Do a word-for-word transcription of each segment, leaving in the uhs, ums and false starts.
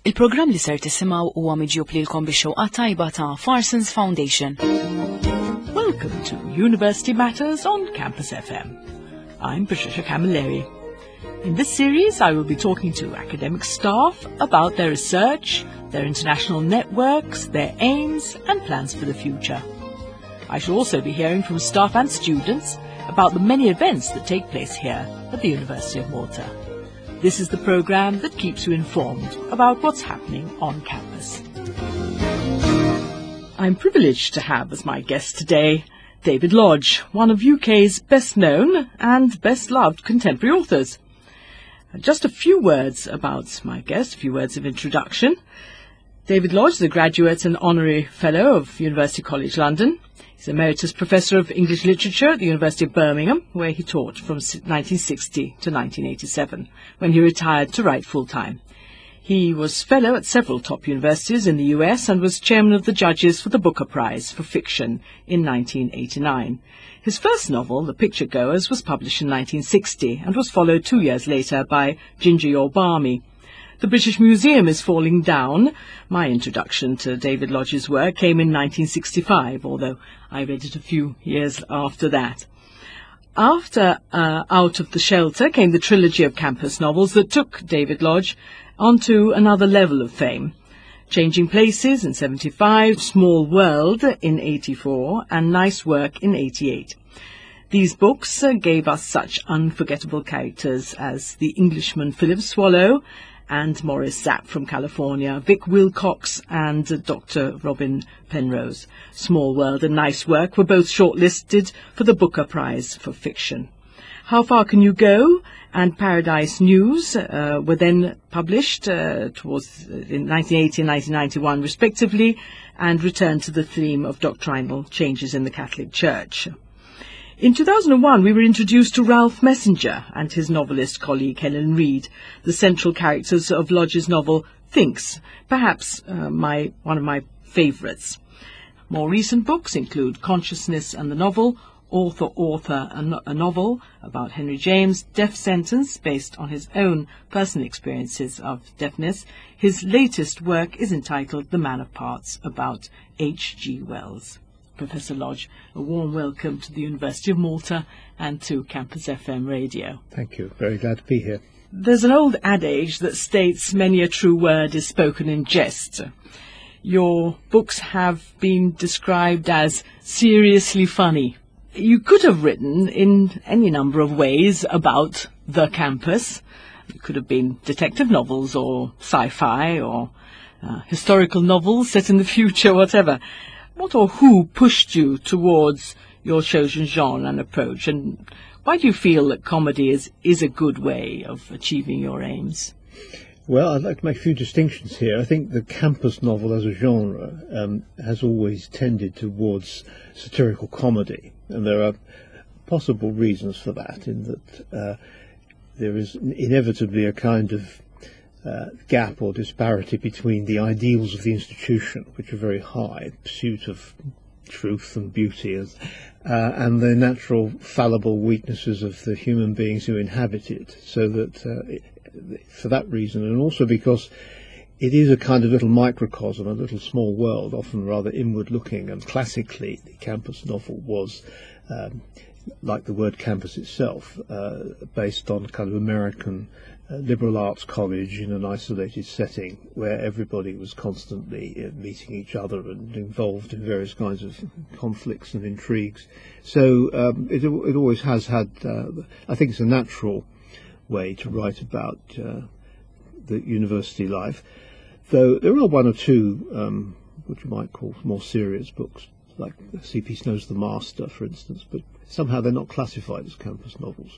Il-programm li ser tisimgħu huwa miġjub lilkom bix-xewqa tajba ta' Farsons Foundation. Welcome to University Matters on Campus F M. I'm Patricia Camilleri. In this series, I will be talking to academic staff about their research, their international networks, their aims and plans for the future. I shall also be hearing from staff and students about the many events that take place here at the University of Malta. This is the programme that keeps you informed about what's happening on campus. I'm privileged to have as my guest today David Lodge, one of U K's best-known and best-loved contemporary authors. Just a few words about my guest, a few words of introduction. David Lodge is a graduate and honorary fellow of University College London. He's Emeritus Professor of English Literature at the University of Birmingham, where he taught from nineteen sixty to nineteen eighty-seven, when he retired to write full-time. He was fellow at several top universities in the U S and was chairman of the judges for the Booker Prize for Fiction in nineteen eighty-nine. His first novel, The Picture Goers, was published in nineteen sixty and was followed two years later by Ginger Your Barmy. The British Museum is Falling Down. My introduction to David Lodge's work came in nineteen sixty-five, although I read it a few years after that. After uh, Out of the Shelter came the trilogy of campus novels that took David Lodge onto another level of fame. Changing Places in seventy-five, Small World in eighty-four, and Nice Work in eighty-eight. These books uh, gave us such unforgettable characters as the Englishman Philip Swallow and Morris Zapp from California, Vic Wilcox and uh, Doctor Robin Penrose. Small World and Nice Work were both shortlisted for the Booker Prize for Fiction. How Far Can You Go and Paradise News uh, were then published uh, towards uh, in nineteen eighty and nineteen ninety-one respectively, and returned to the theme of doctrinal changes in the Catholic Church. In two thousand one, we were introduced to Ralph Messenger and his novelist colleague Helen Reid, the central characters of Lodge's novel Thinks, perhaps uh, my one of my favourites. More recent books include Consciousness and the Novel, Author, Author, a, no- a novel about Henry James' death sentence based on his own personal experiences of deafness. His latest work is entitled The Man of Parts, about H G Wells. Professor Lodge, a warm welcome to the University of Malta and to Campus F M Radio. Thank you. Very glad to be here. There's an old adage that states many a true word is spoken in jest. Your books have been described as seriously funny. You could have written in any number of ways about the campus. It could have been detective novels or sci-fi or uh, historical novels set in the future, whatever. What or who pushed you towards your chosen genre and approach, and why do you feel that comedy is, is a good way of achieving your aims? Well, I'd like to make a few distinctions here. I think the campus novel as a genre um, has always tended towards satirical comedy, and there are possible reasons for that, in that uh, there is inevitably a kind of Uh, gap or disparity between the ideals of the institution, which are very high, pursuit of truth and beauty, as, uh, and the natural fallible weaknesses of the human beings who inhabit it. So that uh, it, for that reason, and also because it is a kind of little microcosm, a little small world, often rather inward looking, and classically the campus novel was um, like the word campus itself, uh, based on kind of American Uh, liberal arts college in an isolated setting where everybody was constantly uh, meeting each other and involved in various kinds of conflicts and intrigues. So um, it, it always has had, uh, I think it's a natural way to write about uh, the university life, though there are one or two um, what you might call more serious books, like C P Snow's The Master, for instance, but somehow they're not classified as campus novels.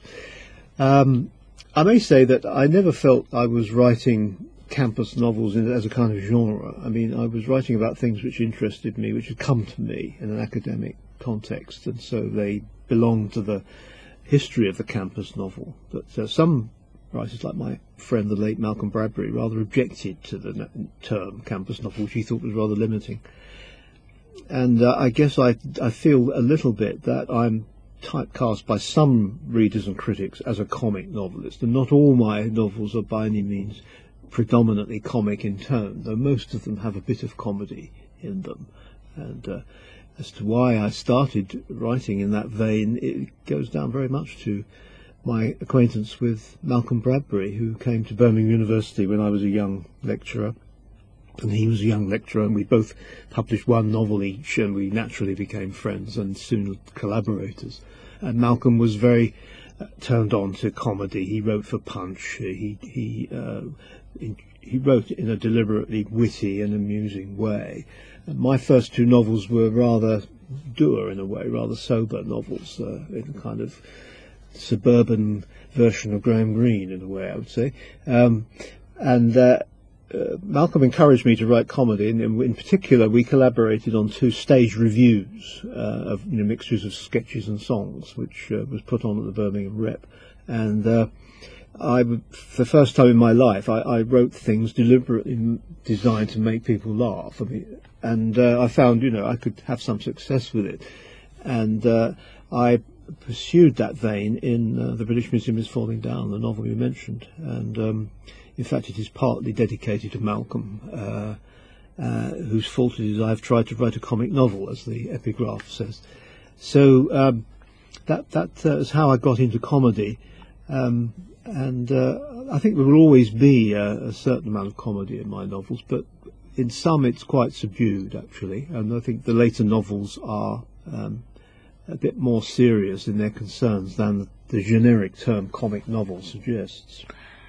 Um, I may say that I never felt I was writing campus novels in, as a kind of genre. I mean, I was writing about things which interested me, which had come to me in an academic context, and so they belonged to the history of the campus novel. But uh, some writers, like my friend the late Malcolm Bradbury, rather objected to the term campus novel, which he thought was rather limiting. And uh, I guess I, I feel a little bit that I'm typecast by some readers and critics as a comic novelist, and not all my novels are by any means predominantly comic in tone, though most of them have a bit of comedy in them. And uh, as to why I started writing in that vein, it goes down very much to my acquaintance with Malcolm Bradbury, who came to Birmingham University when I was a young lecturer, and he was a young lecturer, and we both published one novel each, and we naturally became friends and soon collaborators. And Malcolm was very uh, turned on to comedy. He wrote for Punch. He he uh, in, he wrote in a deliberately witty and amusing way. And my first two novels were rather dour in a way, rather sober novels, uh, in a kind of suburban version of Graham Greene in a way, I would say. Um, and uh, uh, Malcolm encouraged me to write comedy, and in, in particular we collaborated on two stage reviews uh, of you know, mixtures of sketches and songs, which uh, was put on at the Birmingham Rep. And uh, I, for the first time in my life, I, I wrote things deliberately designed to make people laugh. I mean, and uh, I found, you know, I could have some success with it. And uh, I pursued that vein in uh, The British Museum is Falling Down, the novel you mentioned. And um, in fact, it is partly dedicated to Malcolm, uh, uh, whose fault it is I've tried to write a comic novel, as the epigraph says. So um, that, that uh, is how I got into comedy. Um, and uh, I think there will always be a, a certain amount of comedy in my novels, but in some it's quite subdued, actually. And I think the later novels are um, a bit more serious in their concerns than the, the generic term comic novel suggests.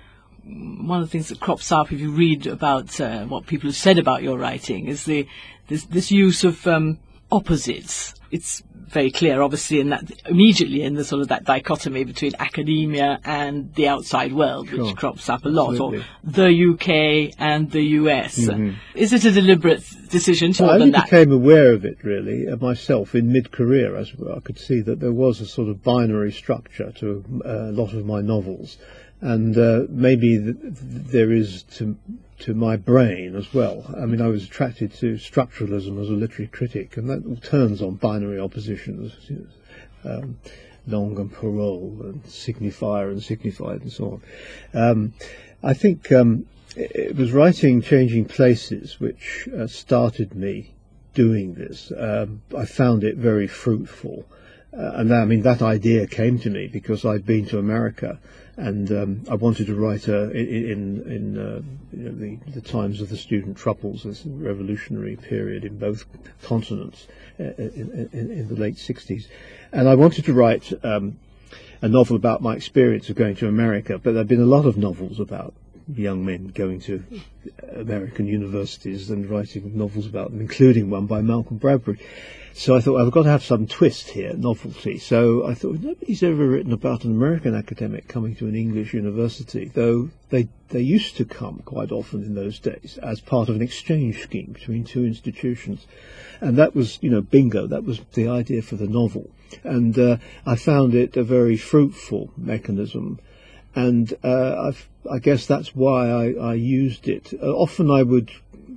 One of the things that crops up if you read about uh, what people have said about your writing is the this, this use of um, opposites. It's very clear, obviously, in that immediately in the sort of that dichotomy between academia and the outside world, Sure. which crops up a lot, Absolutely. or the U K and the U S. Mm-hmm. Is it a deliberate decision to I more only than that? became aware of it, really, uh, myself in mid-career, as well. I could see that there was a sort of binary structure to uh, a lot of my novels, and uh, maybe th- th- there is to to my brain as well. I mean, I was attracted to structuralism as a literary critic, and that all turns on binary oppositions, you know, um, long and parole, and signifier and signified, and so on. Um, I think um, it was writing Changing Places which uh, started me doing this. Um, I found it very fruitful. Uh, and I mean, that idea came to me because I'd been to America, and um, I wanted to write a, in in uh, you know, the, the times of the student troubles, this revolutionary period in both continents uh, in, in, in the late sixties, and I wanted to write um, a novel about my experience of going to America. But there have been a lot of novels about young men going to American universities and writing novels about them, including one by Malcolm Bradbury. So I thought, I've got to have some twist here, novelty. So I thought, nobody's ever written about an American academic coming to an English university, though they they used to come quite often in those days as part of an exchange scheme between two institutions. And that was, you know, bingo, that was the idea for the novel. And uh, I found it a very fruitful mechanism. And uh, I've, I guess that's why I, I used it. Uh, often I would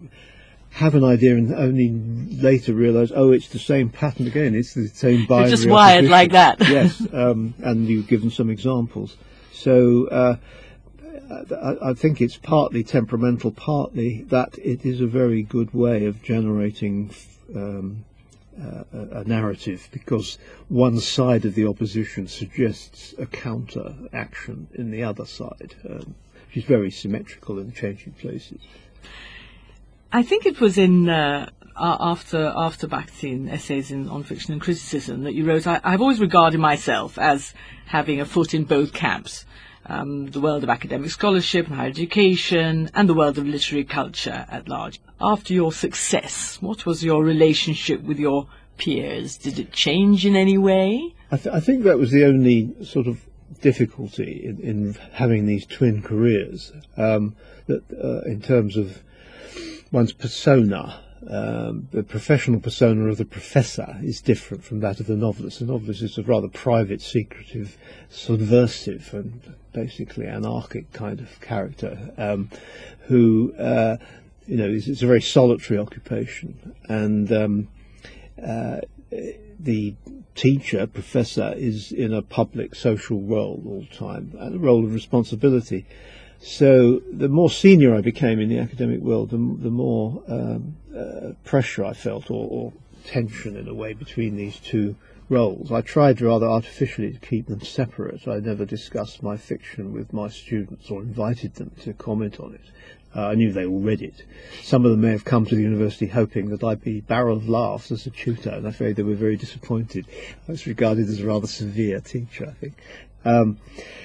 have an idea and only later realise, oh, it's the same pattern again. It's the same binary. You're just wired opposition. like that. Yes, um, and you've given some examples. So uh, I, I think it's partly temperamental, partly that it is a very good way of generating um, uh, a, a narrative, because one side of the opposition suggests a counter action in the other side, um, which is very symmetrical in Changing Places. I think it was in uh, after after Bakhtin Essays in on Fiction and Criticism that you wrote, I, I've always regarded myself as having a foot in both camps, um, the world of academic scholarship and higher education and the world of literary culture at large. After your success, what was your relationship with your peers? Did it change in any way? I, th- I think that was the only sort of difficulty in, in having these twin careers, um, that uh, in terms of one's persona, um, the professional persona of the professor is different from that of the novelist. The novelist is a rather private, secretive, subversive, and basically anarchic kind of character, um, who, uh, you know, is, it's a very solitary occupation. And um, uh, the teacher, professor, is in a public social role all the time, and a role of responsibility. So the more senior I became in the academic world, the, the more um, uh, pressure I felt, or, or tension in a way, between these two roles. I tried rather artificially to keep them separate. I never discussed my fiction with my students or invited them to comment on it. Uh, I knew they all read it. Some of them may have come to the university hoping that I'd be barrel of laughs as a tutor, and I'm afraid they were very disappointed. I was regarded as a rather severe teacher, I think. Um,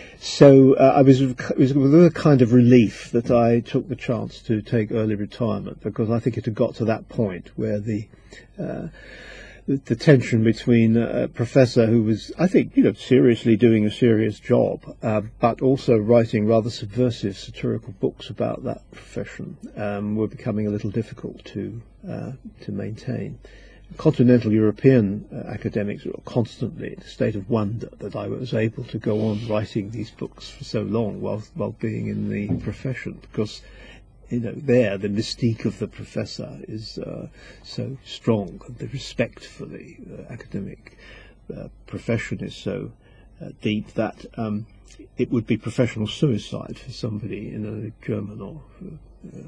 so uh, I was, it was with a kind of relief that I took the chance to take early retirement, because I think it had got to that point where the uh, the, the tension between a professor who was, I think, you know, seriously doing a serious job, uh, but also writing rather subversive satirical books about that profession, um, were becoming a little difficult to uh, to maintain. Continental European uh, academics were constantly in a state of wonder that I was able to go on writing these books for so long while while being in the profession, because, you know, there the mystique of the professor is uh, so strong, and the respect for the uh, academic uh, profession is so uh, deep that um, it would be professional suicide for somebody in a German or uh,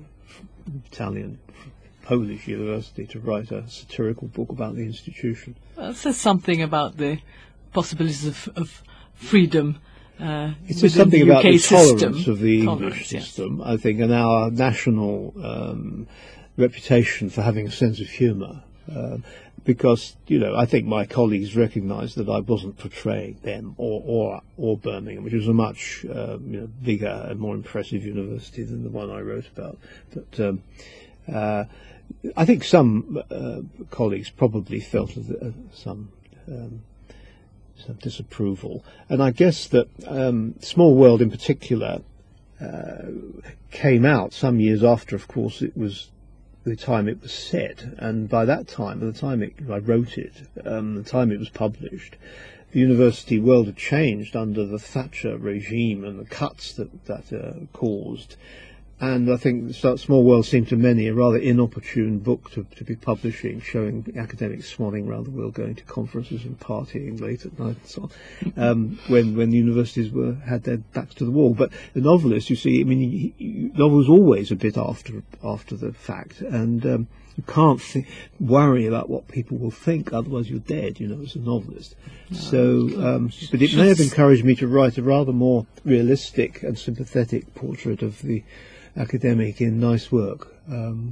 Italian, Polish university to write a satirical book about the institution. Well, it says something about the possibilities of, of freedom. Uh, it says something the about the system. tolerance of the tolerance, English yes. system, I think, and our national um, reputation for having a sense of humour. Uh, because, you know, I think my colleagues recognised that I wasn't portraying them or or, or Birmingham, which was a much uh, you know, bigger and more impressive university than the one I wrote about. But um, uh, I think some uh, colleagues probably felt uh, some um, some disapproval, and I guess that um, Small World in particular uh, came out some years after, of course, it was the time it was set, and by that time, by the time it, I wrote it, um, the time it was published, the university world had changed under the Thatcher regime and the cuts that that uh, caused. And I think Small World seemed to many a rather inopportune book to, to be publishing, showing academics swanning around the world, going to conferences and partying late at night and so on, um, when when the universities were had their backs to the wall. But the novelist, you see, I mean, he, he, novel's always a bit after after the fact, and um, you can't th- worry about what people will think, otherwise you're dead, you know, as a novelist. No, so, um, but it may have encouraged me to write a rather more realistic and sympathetic portrait of the academic in Nice Work. Um,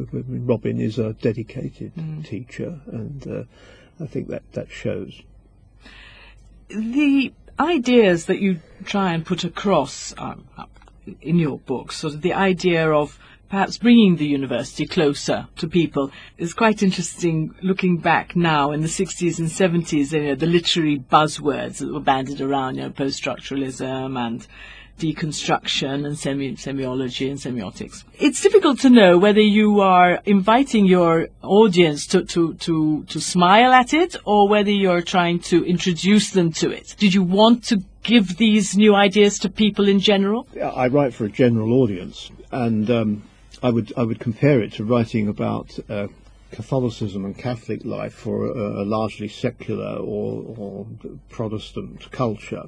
Robin is a dedicated mm. teacher, and uh, I think that that shows. The ideas that you try and put across um, in your books, sort of the idea of perhaps bringing the university closer to people, is quite interesting. Looking back now in the sixties and seventies, you know, the literary buzzwords that were bandied around, you know, post-structuralism and deconstruction and semi semiology and semiotics. It's difficult to know whether you are inviting your audience to, to, to, to smile at it, or whether you're trying to introduce them to it. Did you want to give these new ideas to people in general? I write for a general audience, and um, I would I would compare it to writing about uh, Catholicism and Catholic life for a, a largely secular or, or Protestant culture.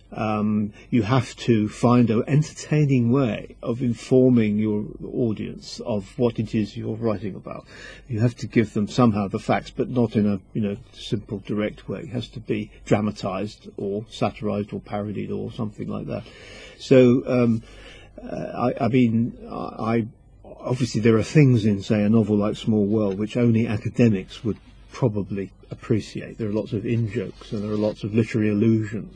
Um, you have to find an entertaining way of informing your audience of what it is you're writing about. You have to give them somehow the facts, but not in a you know simple, direct way. It has to be dramatized or satirized or parodied or something like that. So, um, uh, I, I mean, I, obviously there are things in, say, a novel like Small World which only academics would probably appreciate. There are lots of in-jokes and there are lots of literary allusions.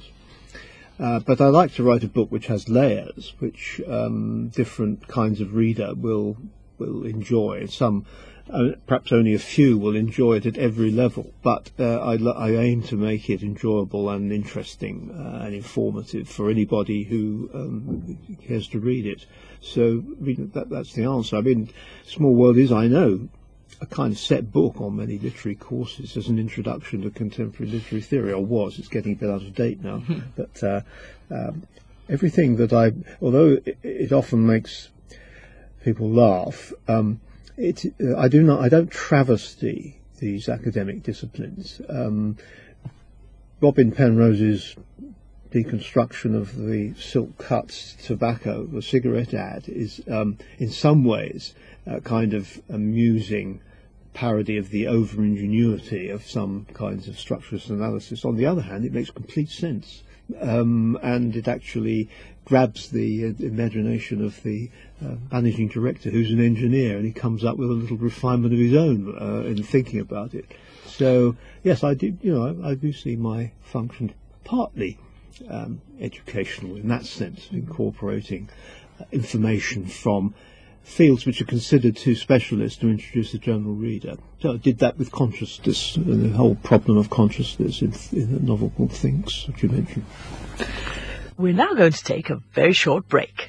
Uh, but I like to write a book which has layers, which um, different kinds of reader will will enjoy. Some, uh, perhaps only a few, will enjoy it at every level. But uh, I, I aim to make it enjoyable and interesting uh, and informative for anybody who um, cares to read it. So I mean, that, that's the answer. I mean, Small World is, I know, a kind of set book on many literary courses as an introduction to contemporary literary theory, or was. It's getting a bit out of date now. But uh, um, everything that I, although it, it often makes people laugh, um, it, uh, I do not, I don't travesty these academic disciplines. Um, Robin Penrose's deconstruction of the Silk Cuts tobacco, the cigarette ad, is um, in some ways a kind of amusing parody of the over-ingenuity of some kinds of structuralist analysis. On the other hand, it makes complete sense, um, and it actually grabs the uh, imagination of the uh, managing director, who's an engineer, and he comes up with a little refinement of his own uh, in thinking about it. So yes, I do. You know, I, I do see my function partly um, educational in that sense, incorporating uh, information from fields which are considered too specialist to introduce the general reader. So I did that with consciousness, and the whole problem of consciousness in, in a novel called Things, which you mentioned. We're now going to take a very short break.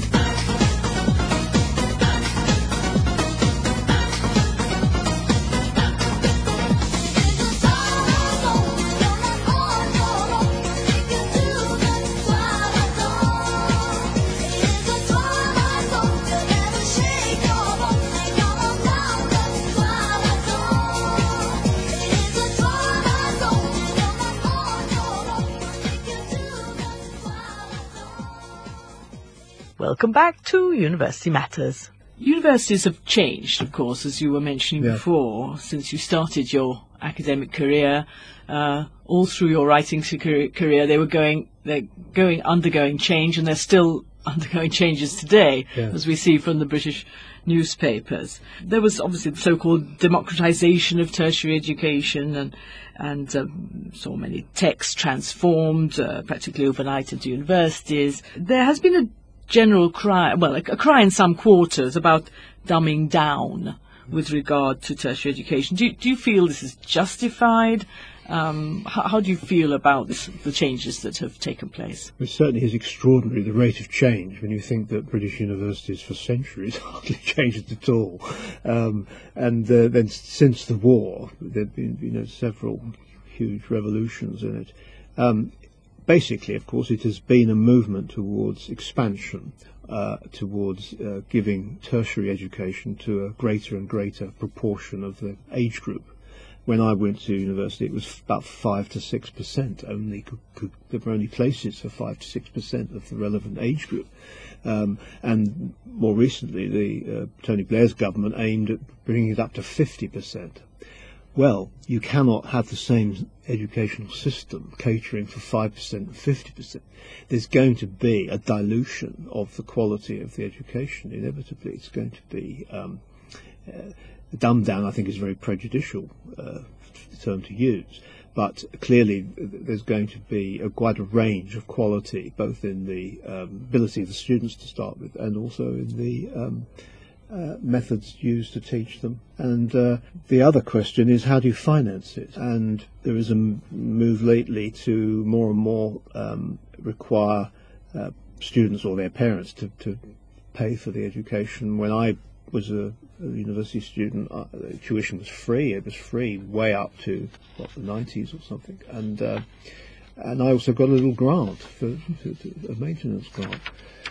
Welcome back to University Matters. Universities have changed, of course, as you were mentioning yeah. before, since you started your academic career. Uh, all through your writing career, they were going, they're going, undergoing change, and they're still undergoing changes today, yeah. as we see from the British newspapers. There was obviously the so-called democratization of tertiary education, and and um, so many texts transformed, uh, practically overnight into universities. There has been a general cry, well, a, a cry in some quarters about dumbing down with regard to tertiary education. Do, do you feel this is justified? Um, how, how do you feel about this, the changes that have taken place? It certainly is extraordinary, the rate of change, when you think that British universities for centuries hardly changed at all. Um, and uh, then since the war, there have been you know, several huge revolutions in it. Um, Basically, of course, it has been a movement towards expansion, uh, towards uh, giving tertiary education to a greater and greater proportion of the age group. When I went to university, it was about five to six percent only. Could, could, there were only places for five to six percent of the relevant age group. Um, and more recently, the uh, Tony Blair's government aimed at bringing it up to fifty percent. Well, you cannot have the same educational system catering for five percent and fifty percent. There's going to be a dilution of the quality of the education. Inevitably, it's going to be um, uh, dumbed down. I think is a very prejudicial uh, term to use. But clearly, there's going to be a, quite a range of quality, both in the um, ability of the students to start with, and also in the um, Uh, methods used to teach them. And uh, the other question is, how do you finance it? And there is a m- move lately to more and more um, require uh, students or their parents to, to pay for the education. When I was a, a university student, uh, tuition was free. It was free way up to, what, the nineties or something. And uh, and I also got a little grant, for, for, for a maintenance grant.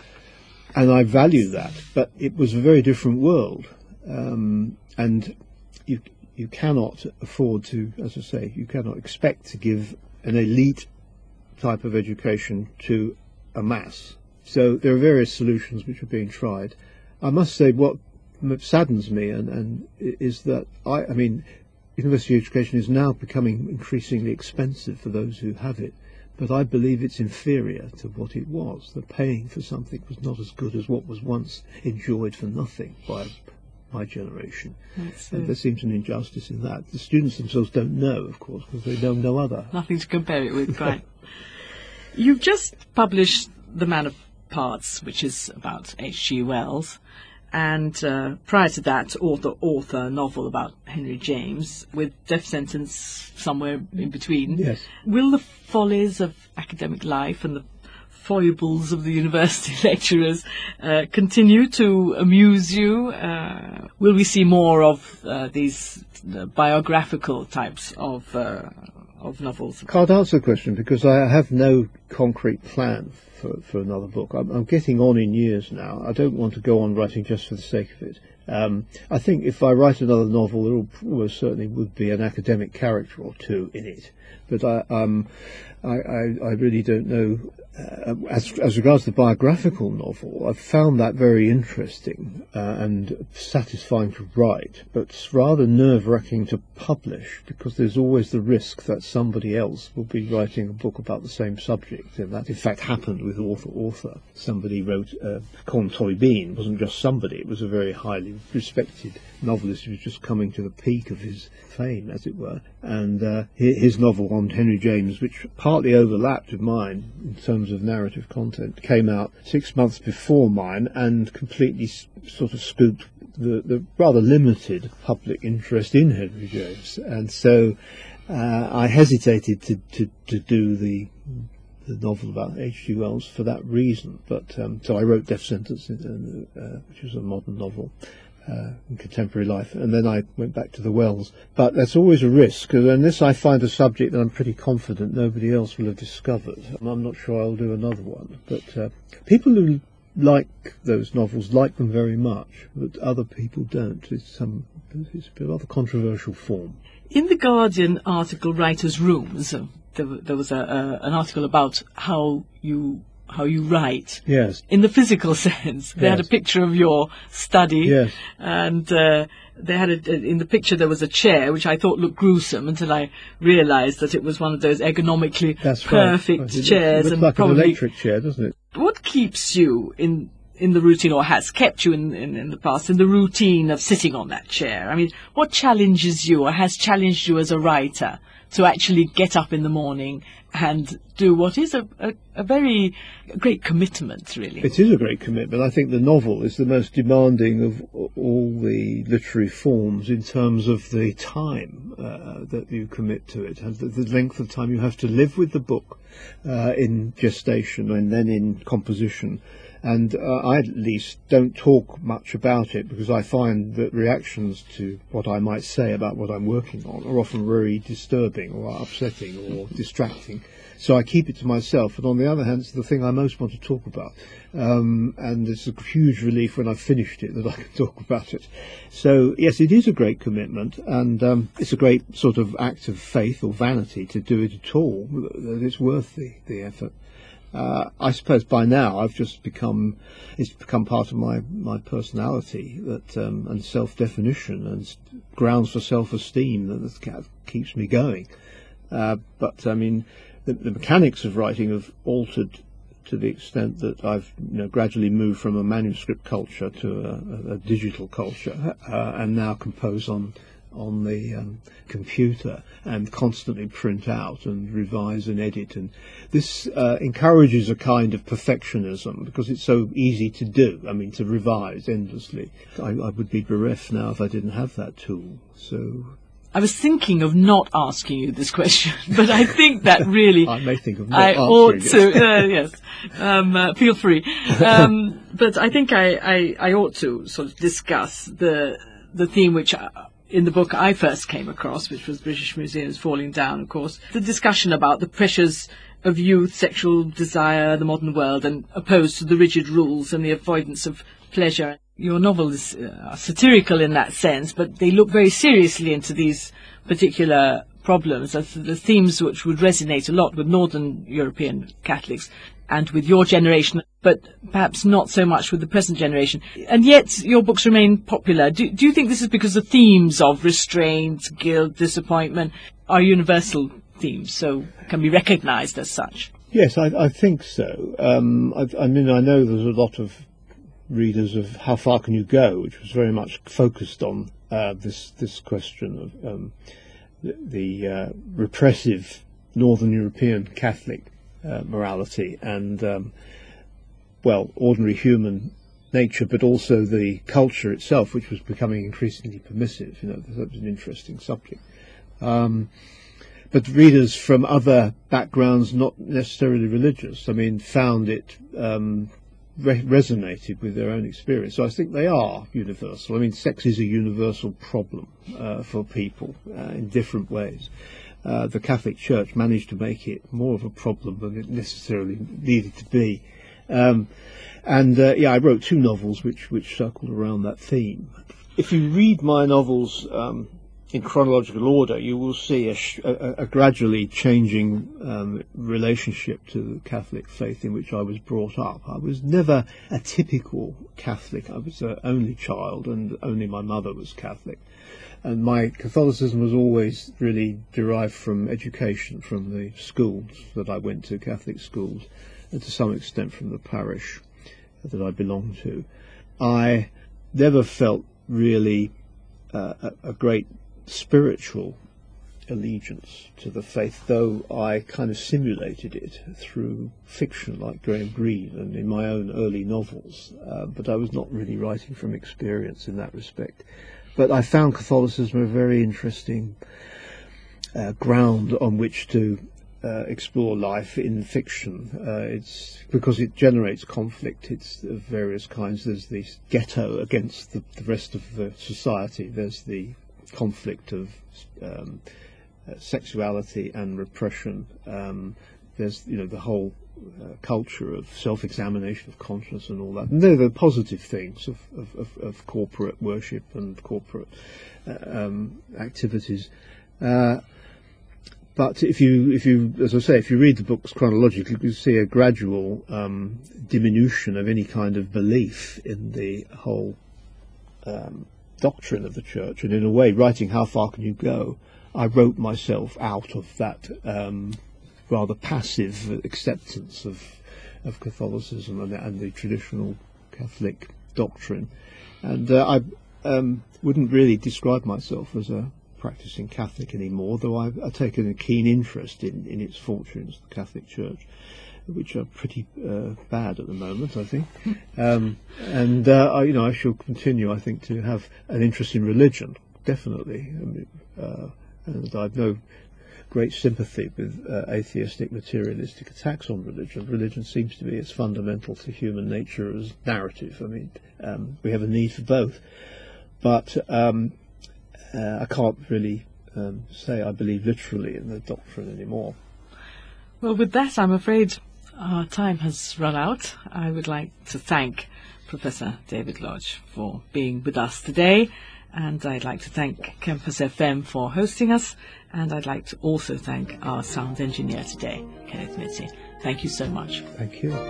And I value that, but it was a very different world, um, and you you cannot afford to, as I say, you cannot expect to give an elite type of education to a mass. So there are various solutions which are being tried. I must say, what saddens me and, and is that I, I mean, university education is now becoming increasingly expensive for those who have it. But I believe it's inferior to what it was. The paying for something was not as good as what was once enjoyed for nothing by my generation. And there seems an injustice in that. The students themselves don't know, of course, because they know no other. Nothing to compare it with, right. You've just published The Man of Parts, which is about H G Wells. And uh, prior to that, author, author, novel about Henry James, with Death Sentence somewhere in between. Yes. Will the follies of academic life and the foibles of the university lecturers uh, continue to amuse you? Uh, will we see more of uh, these uh, biographical types of uh, of novels? I can't answer the question because I have no concrete plan for, for another book. I'm, I'm getting on in years now. I don't want to go on writing just for the sake of it. Um, I think if I write another novel, there will almost certainly would be an academic character or two in it. But I, um, I, I, I really don't know. Uh, as, as regards the biographical novel, I've found that very interesting uh, and satisfying to write, but rather nerve-wracking to publish, because there's always the risk that somebody else will be writing a book about the same subject, and that in fact happened with author author. Somebody wrote uh, Colm Tolley-Bean. It wasn't just somebody, it was a very highly respected novelist who was just coming to the peak of his fame, as it were, and uh, his novel on Henry James, which partly overlapped with mine in terms of narrative content, came out six months before mine and completely s- sort of scooped the, the rather limited public interest in Henry James, and so uh, I hesitated to, to, to do the the novel about H G Wells for that reason. But um, so I wrote Death Sentence, in, uh, which was a modern novel. Uh, in contemporary life, and then I went back to the Wells. But that's always a risk, because unless I find a subject that I'm pretty confident nobody else will have discovered, I'm not sure I'll do another one. But uh, people who like those novels like them very much, but other people don't. It's some it's a rather controversial form. In the Guardian article Writers' Rooms, uh, there, there was a, uh, an article about how you how you write. Yes. In the physical sense. They Yes. had a picture of your study. Yes. And uh, they had a, in the picture there was a chair, which I thought looked gruesome until I realised that it was one of those ergonomically That's perfect right. It chairs. looks and like probably, an electric chair, doesn't it? what keeps you in in the routine, or has kept you in, in, in the past, in the routine of sitting on that chair? I mean, what challenges you, or has challenged you as a writer, to actually get up in the morning and do what is a, a, a very great commitment, really? It is a great commitment. I think the novel is the most demanding of all the literary forms in terms of the time uh, that you commit to it, and the, the length of time you have to live with the book uh, in gestation and then in composition. And uh, I, at least, don't talk much about it, because I find that reactions to what I might say about what I'm working on are often very disturbing or upsetting or distracting. So I keep it to myself. And on the other hand, it's the thing I most want to talk about. Um, and it's a huge relief when I've finished it that I can talk about it. So, yes, it is a great commitment. And um, it's a great sort of act of faith or vanity to do it at all, that it's worth the, the effort. Uh, I suppose by now I've just become, it's become part of my, my personality, that um, and self-definition and grounds for self-esteem that keeps me going. Uh, but I mean, the, the mechanics of writing have altered to the extent that I've you know, gradually moved from a manuscript culture to a, a, a digital culture, uh, and now compose on on the um, computer and constantly print out and revise and edit, and this uh, encourages a kind of perfectionism, because it's so easy to do. I mean, to revise endlessly. I, I would be bereft now if I didn't have that tool. So I was thinking of not asking you this question, but I think that really I may think of not I ought answering to. Uh, yes, um, uh, feel free. Um, but I think I, I, I ought to sort of discuss the the theme which, uh, in the book I first came across, which was British Museums Falling Down, of course, the discussion about the pressures of youth, sexual desire, the modern world, and opposed to the rigid rules and the avoidance of pleasure. Your novel is uh, satirical in that sense, but they look very seriously into these particular problems, as the themes which would resonate a lot with Northern European Catholics and with your generation, but perhaps not so much with the present generation. And yet your books remain popular. Do, do you think this is because the themes of restraint, guilt, disappointment are universal themes, so can be recognised as such? Yes, I, I think so. Um, I, I mean, I know there's a lot of readers of How Far Can You Go, which was very much focused on uh, this this question of um, the, the uh, repressive Northern European Catholic uh, morality and, um, well, ordinary human nature, but also the culture itself, which was becoming increasingly permissive. You know, that was an interesting subject. Um, but readers from other backgrounds, not necessarily religious, I mean, found it um, re- resonated with their own experience. So I think they are universal. I mean, sex is a universal problem uh, for people uh, in different ways. Uh, the Catholic Church managed to make it more of a problem than it necessarily needed to be. Um, and uh, yeah, I wrote two novels which which circled around that theme. If you read my novels um, in chronological order, you will see a, sh a, a gradually changing um, relationship to the Catholic faith in which I was brought up. I was never a typical Catholic. I was an only child, and only my mother was Catholic. And my Catholicism was always really derived from education, from the schools that I went to, Catholic schools, and to some extent from the parish that I belonged to. I never felt really uh, a, a great spiritual allegiance to the faith, though I kind of simulated it through fiction like Graham Greene and in my own early novels, uh, but I was not really writing from experience in that respect. But I found Catholicism a very interesting uh, ground on which to uh, explore life in fiction. Uh, it's because it generates conflict. It's of various kinds. There's the ghetto against the, the rest of the society. There's the conflict of um, uh, sexuality and repression. Um, there's, you know, the whole uh, culture of self-examination of conscience and all that. And they're the positive things of, of, of, of corporate worship and corporate uh, um, activities. Uh, but if you, if you, as I say, if you read the books chronologically, you see a gradual um, diminution of any kind of belief in the whole um, doctrine of the Church. And in a way, writing How Far Can You Go, I wrote myself out of that um, rather passive acceptance of of Catholicism and, and the traditional Catholic doctrine. And uh, I um, wouldn't really describe myself as a practicing Catholic anymore, though I've, I've taken a keen interest in, in its fortunes, the Catholic Church, which are pretty uh, bad at the moment, I think. Um, and, uh, I, you know, I shall continue, I think, to have an interest in religion, definitely. I mean, uh, and I've no great sympathy with uh, atheistic, materialistic attacks on religion. Religion seems to be as fundamental to human nature as narrative. I mean, um, we have a need for both. But um, uh, I can't really um, say I believe literally in the doctrine anymore. Well, with that, I'm afraid our time has run out. I would like to thank Professor David Lodge for being with us today. And I'd like to thank Campus F M for hosting us, and I'd like to also thank our sound engineer today, Kenneth Mitzi. Thank you so much. Thank you.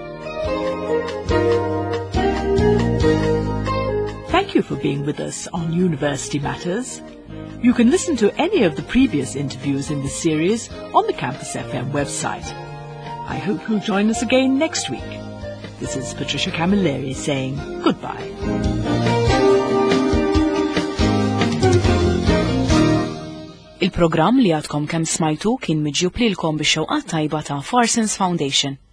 Thank you for being with us on University Matters. You can listen to any of the previous interviews in this series on the Campus F M website. I hope you'll join us again next week. This is Patricia Camilleri saying goodbye. Il-programm li għadkom kemm smajtu kien miġjub lilkom bix-xewqat tajba ta' Farsons Foundation.